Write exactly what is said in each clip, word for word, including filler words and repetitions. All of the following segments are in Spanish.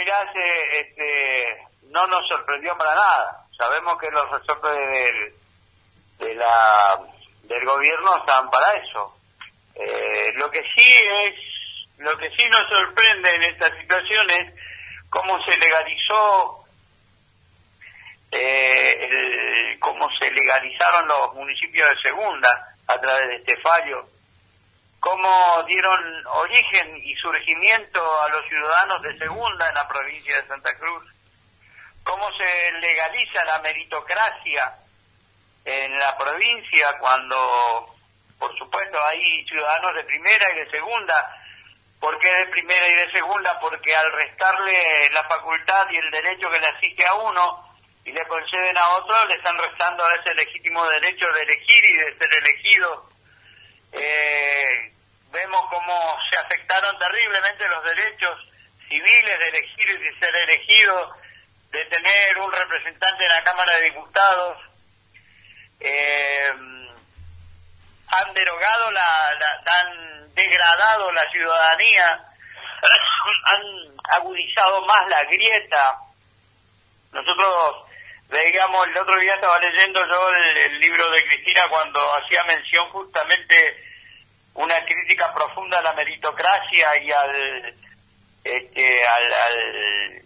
dirás, eh, este, no nos sorprendió para nada. Sabemos que los resortes del, de la, del gobierno están para eso. Eh, lo que sí es, lo que sí nos sorprende en esta situación es cómo se legalizó, eh, el, cómo se legalizaron los municipios de segunda a través de este fallo, cómo dieron origen y surgimiento a los ciudadanos de segunda en la provincia de Santa Cruz, cómo se legaliza la meritocracia en la provincia cuando, por supuesto, hay ciudadanos de primera y de segunda. ¿Por qué de primera y de segunda? Porque al restarle la facultad y el derecho que le asiste a uno y le conceden a otro, le están restando a ese legítimo derecho de elegir y de ser elegido. Eh, vemos cómo se afectaron terriblemente los derechos civiles de elegir y de ser elegido, de tener un representante en la Cámara de Diputados. Eh, han derogado la, la han degradado la ciudadanía, han agudizado más la grieta. Nosotros, digamos, el otro día estaba leyendo yo el, el libro de Cristina cuando hacía mención justamente una crítica profunda a la meritocracia y al este al, al,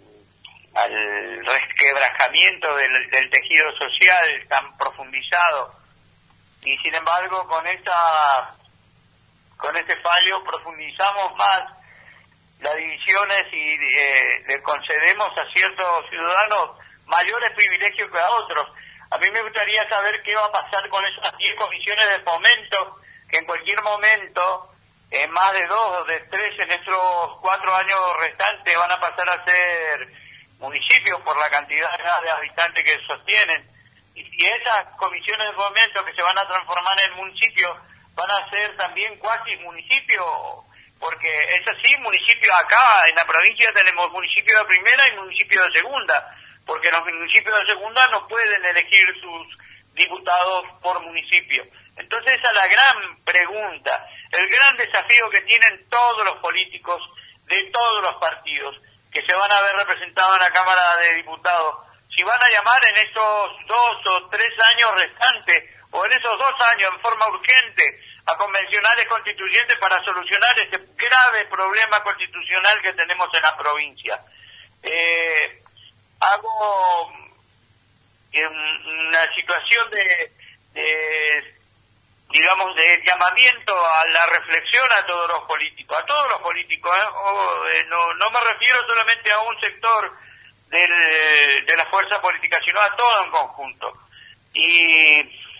al resquebrajamiento del, del tejido social tan profundizado. Y sin embargo, con esta con este fallo profundizamos más las divisiones y eh, le concedemos a ciertos ciudadanos mayores privilegios que a otros. A mí me gustaría saber qué va a pasar con esas diez comisiones de fomento que en cualquier momento, en más de dos o de tres en estos cuatro años restantes, van a pasar a ser municipios por la cantidad de habitantes que sostienen. Y si esas comisiones de fomento que se van a transformar en municipios van a ser también cuasi municipios, porque es así, municipios acá en la provincia tenemos municipios de primera y municipios de segunda, porque los municipios de segunda no pueden elegir sus diputados por municipio. Entonces esa es la gran pregunta, el gran desafío que tienen todos los políticos de todos los partidos que se van a ver representados en la Cámara de Diputados. Si van a llamar en esos dos o tres años restantes, o en esos dos años en forma urgente, a convencionales constituyentes para solucionar este grave problema constitucional que tenemos en la provincia. Eh, hago eh, una situación de, de, digamos, de llamamiento a la reflexión a todos los políticos, a todos los políticos, ¿eh? O, eh, no, no me refiero solamente a un sector del, de la fuerza política, sino a todo en conjunto. Y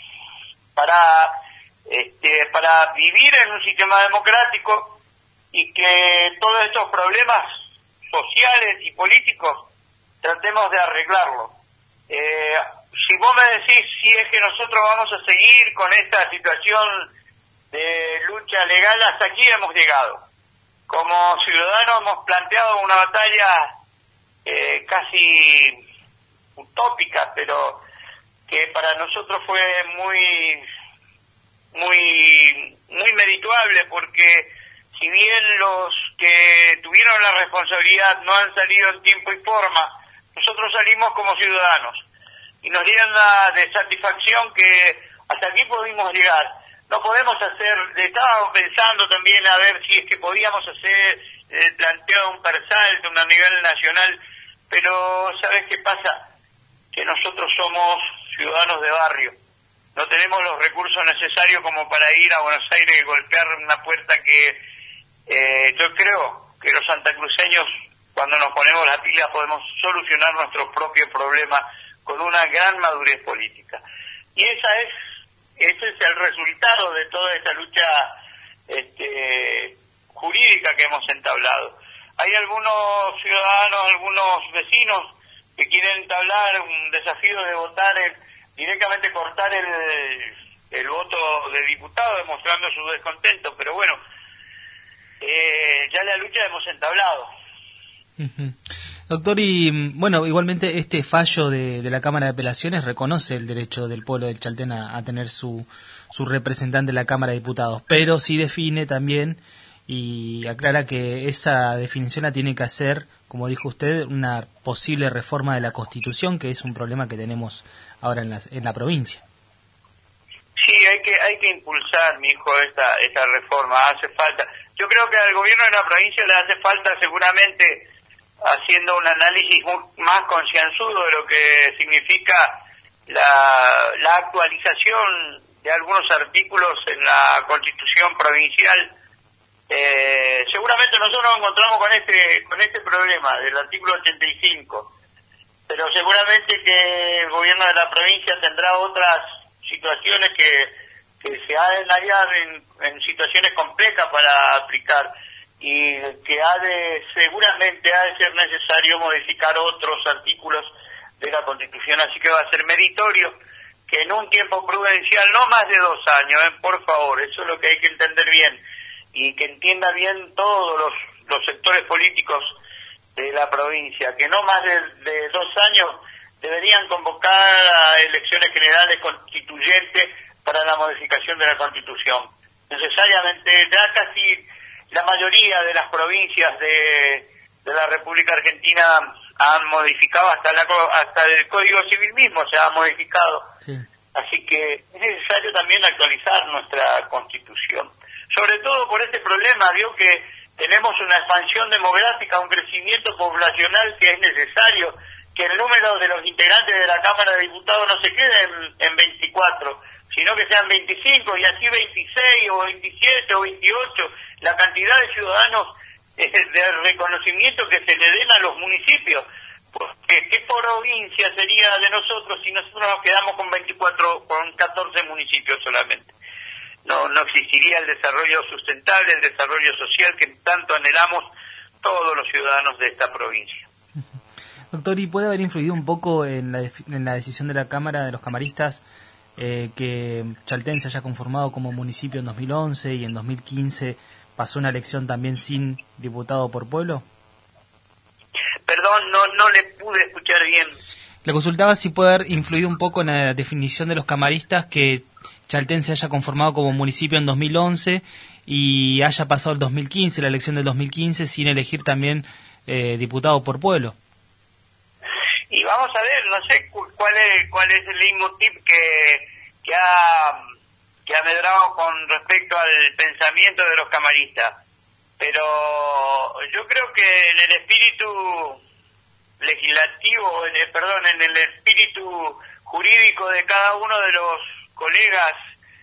para este, para vivir en un sistema democrático y que todos estos problemas sociales y políticos tratemos de arreglarlos. Eh, si vos me decís si es que nosotros vamos a seguir con esta situación de lucha legal, hasta aquí hemos llegado. Como ciudadanos hemos planteado una batalla eh, casi utópica, pero que para nosotros fue muy muy muy merituable, porque si bien los que tuvieron la responsabilidad no han salido en tiempo y forma, nosotros salimos como ciudadanos y nos dieron la de satisfacción que hasta aquí pudimos llegar. No podemos hacer, estábamos pensando también a ver si es que podíamos hacer el planteo de un persalto a nivel nacional, pero ¿sabes qué pasa? Que nosotros somos ciudadanos de barrio. No tenemos los recursos necesarios como para ir a Buenos Aires y golpear una puerta que eh, yo creo que los santacruceños, cuando nos ponemos la pila, podemos solucionar nuestros propios problemas con una gran madurez política. Y esa es, ese es el resultado de toda esta lucha este, jurídica que hemos entablado. Hay algunos ciudadanos, algunos vecinos que quieren entablar un desafío de votar el directamente cortar el, el voto de diputado, demostrando su descontento, pero bueno, eh, ya la lucha hemos entablado. Uh-huh. Doctor, y bueno, igualmente este fallo de, de la Cámara de Apelaciones reconoce el derecho del pueblo del Chaltén a, a tener su, su representante en la Cámara de Diputados, pero sí define también y aclara que esa definición la tiene que hacer, como dijo usted, una posible reforma de la Constitución, que es un problema que tenemos ahora en la, en la provincia. Sí, hay que hay que impulsar, mi hijo, esta esta reforma, hace falta. Yo creo que al gobierno de la provincia le hace falta, seguramente, haciendo un análisis más concienzudo de lo que significa la, la actualización de algunos artículos en la Constitución provincial. Eh, seguramente nosotros nos encontramos con este con este problema del artículo ochenta y cinco, pero seguramente que el gobierno de la provincia tendrá otras situaciones que, que se han de hallar en, en situaciones complejas para aplicar, y que ha de seguramente ha de ser necesario modificar otros artículos de la Constitución, así que va a ser meritorio que en un tiempo prudencial, no más de dos años, eh, por favor, eso es lo que hay que entender bien, y que entienda bien todos los, los sectores políticos de la provincia, que no más de, de dos años deberían convocar a elecciones generales constituyentes para la modificación de la Constitución. Necesariamente, ya casi la mayoría de las provincias de, de la República Argentina han modificado, hasta la, hasta el Código Civil mismo se ha modificado. Sí. Así que es necesario también actualizar nuestra Constitución. Sobre todo por este problema, vio que tenemos una expansión demográfica, un crecimiento poblacional que es necesario, que el número de los integrantes de la Cámara de Diputados no se quede en, en veinticuatro, sino que sean veinticinco y así veintiséis o veintisiete o veintiocho, la cantidad de ciudadanos eh, de reconocimiento que se le den a los municipios. Porque ¿qué provincia sería de nosotros si nosotros nos quedamos con veinticuatro, con catorce municipios solamente? No, no existiría el desarrollo sustentable, el desarrollo social que tanto anhelamos todos los ciudadanos de esta provincia. Doctor, ¿y puede haber influido un poco en la, en la decisión de la Cámara de los Camaristas eh, que Chaltén se haya conformado como municipio en dos mil once y en dos mil quince pasó una elección también sin diputado por pueblo? Perdón, no no le pude escuchar bien. Le consultaba si puede haber influido un poco en la definición de los camaristas que Chaltén se haya conformado como municipio en dos mil once y haya pasado el dos mil quince, la elección del dos mil quince, sin elegir también eh, diputado por pueblo. Y vamos a ver, no sé cuál es cuál es el leitmotiv que, que ha que ha medrado con respecto al pensamiento de los camaristas, pero yo creo que en el espíritu legislativo, en el, perdón, en el espíritu jurídico de cada uno de los colegas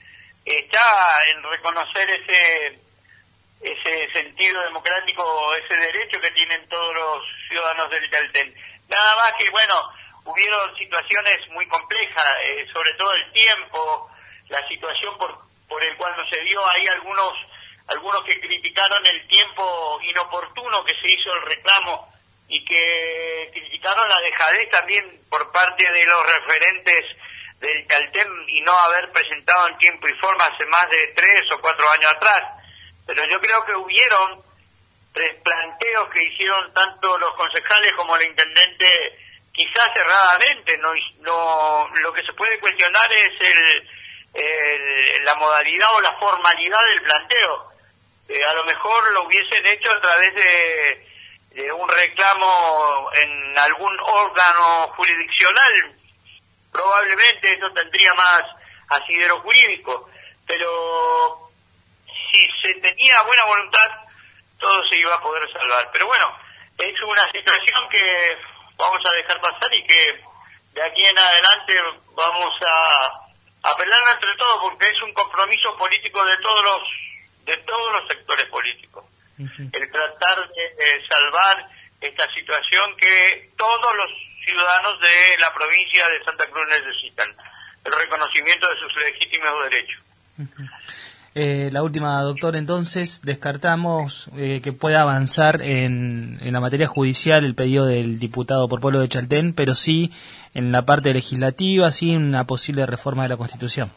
está en reconocer ese ese sentido democrático, ese derecho que tienen todos los ciudadanos del Chaltén. Nada más que, bueno, hubieron situaciones muy complejas, eh, sobre todo el tiempo, la situación por por el cual no se dio. Hay algunos algunos que criticaron el tiempo inoportuno que se hizo el reclamo y que criticaron la dejadez también por parte de los referentes del Chaltén y no haber presentado en tiempo y forma hace más de tres o cuatro años atrás. Pero yo creo que hubieron tres planteos que hicieron tanto los concejales como el intendente, quizás erradamente. No, no, lo que se puede cuestionar es el, el la modalidad o la formalidad del planteo. Eh, a lo mejor lo hubiesen hecho a través de, de un reclamo en algún órgano jurisdiccional. Probablemente eso tendría más asidero jurídico, pero si se tenía buena voluntad, todo se iba a poder salvar. Pero bueno, es una situación que vamos a dejar pasar y que de aquí en adelante vamos a apelarla entre todos, porque es un compromiso político de todos los de todos los sectores políticos. Uh-huh. El tratar de, de salvar esta situación que todos los ciudadanos de la provincia de Santa Cruz necesitan, el reconocimiento de sus legítimos derechos. Uh-huh. Eh, la última, doctor, entonces, descartamos eh, que pueda avanzar en, en la materia judicial el pedido del diputado por pueblo de Chaltén, pero sí en la parte legislativa, sí en una posible reforma de la Constitución.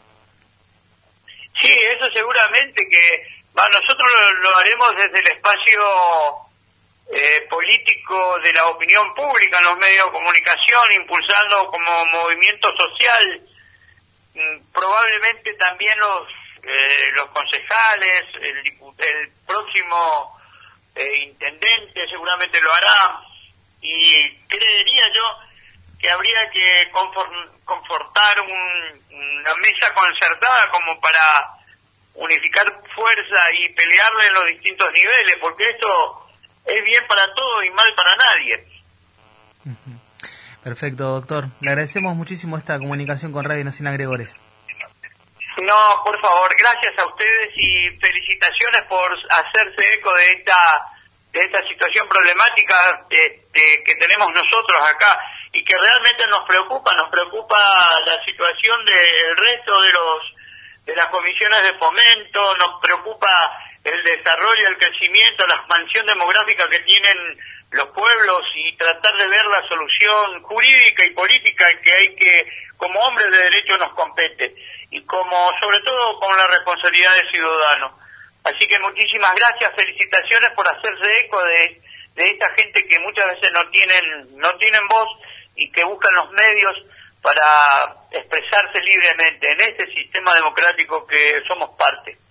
Sí, eso seguramente que va, nosotros lo, lo haremos desde el espacio eh, político de la opinión pública en los medios de comunicación, impulsando como movimiento social. Mm, probablemente también los eh, los concejales, el, el próximo eh, intendente seguramente lo hará, y creería yo que habría que confortar un, una mesa concertada como para unificar fuerza y pelearle en los distintos niveles, porque esto es bien para todos y mal para nadie. Perfecto, doctor. Le agradecemos muchísimo esta comunicación con Radio Nacional Gregores. No, por favor, gracias a ustedes y felicitaciones por hacerse eco de esta de esta situación problemática de, de, que tenemos nosotros acá y que realmente nos preocupa, nos preocupa la situación del resto de los de las comisiones de fomento, nos preocupa el desarrollo, el crecimiento, la expansión demográfica que tienen los pueblos y tratar de ver la solución jurídica y política que hay que, como hombres de derecho, nos compete y como, sobre todo, con la responsabilidad de ciudadano. Así que muchísimas gracias, felicitaciones por hacerse eco de, de esta gente que muchas veces no tienen, no tienen voz y que buscan los medios para expresarse libremente en este sistema democrático que somos parte.